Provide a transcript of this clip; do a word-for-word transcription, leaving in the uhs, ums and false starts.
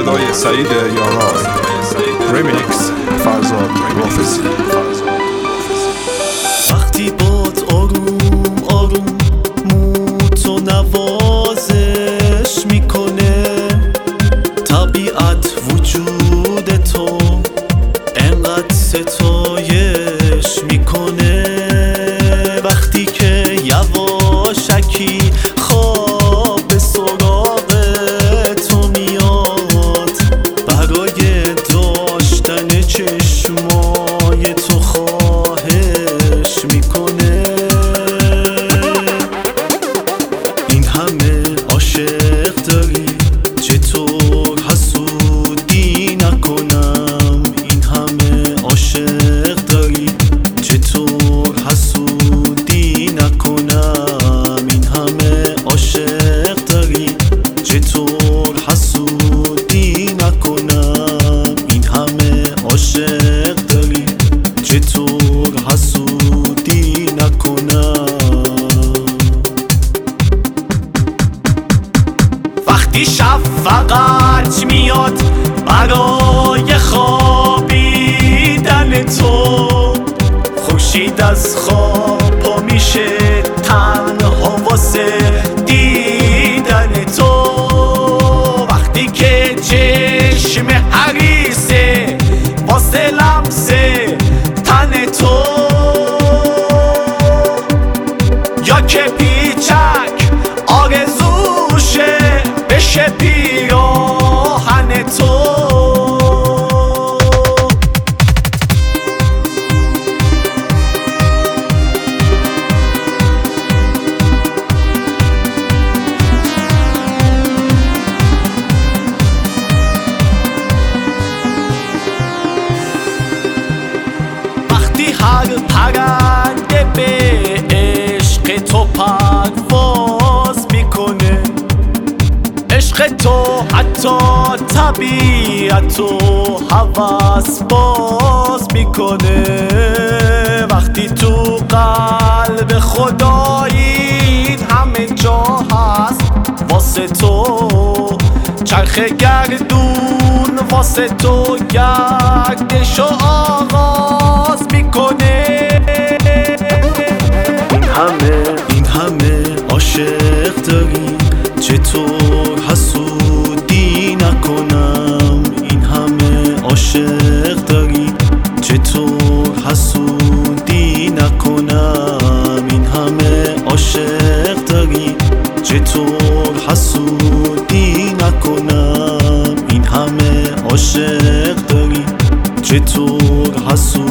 صدای سعید یارای ریمیکس فرزاد رافضی. وقتی باد آروم آروم موتو نوازش میکنه، طبیعت وجود تو انقدر ستایش میکنه. وقتی که یواشکی خواب به سراغ تو میاد، برای داشتن چشمای تو خواهش میکنه. این همه عاشق داری، چطور حسودی نکنم؟ این همه عاشق داری، چطور حسودی نکنم؟ این همه عاشق داری، چطور حسودی نکنم؟ این همه عاشق داری، چطور حسودی نکنم؟ وقتی شب فقط میاد برای خوابیدن تو، خورشید از خواب پا میشه تنها واسه دیدن تو. وقتی که چشم حریصه واسه لمس تن تو، یا که پیچک آرزوشه بشه پیراهن تو. هر پرنده به عشق تو پرواز میکنه، عشق تو حتی طبیعتو هوس باز میکنه. وقتی تو قلب خدایی همه جا هست واسه تو، چرخ گردون واسه تو گردشو آغاز میکنه. این همه این همه عاشق داری، چطور حسودی نکنم؟ این همه عاشق داری، چطور حسودی نکنم؟ این همه عاشق داری، چطور حسودی نکنم؟ این همه عاشق داری، چطور حسودی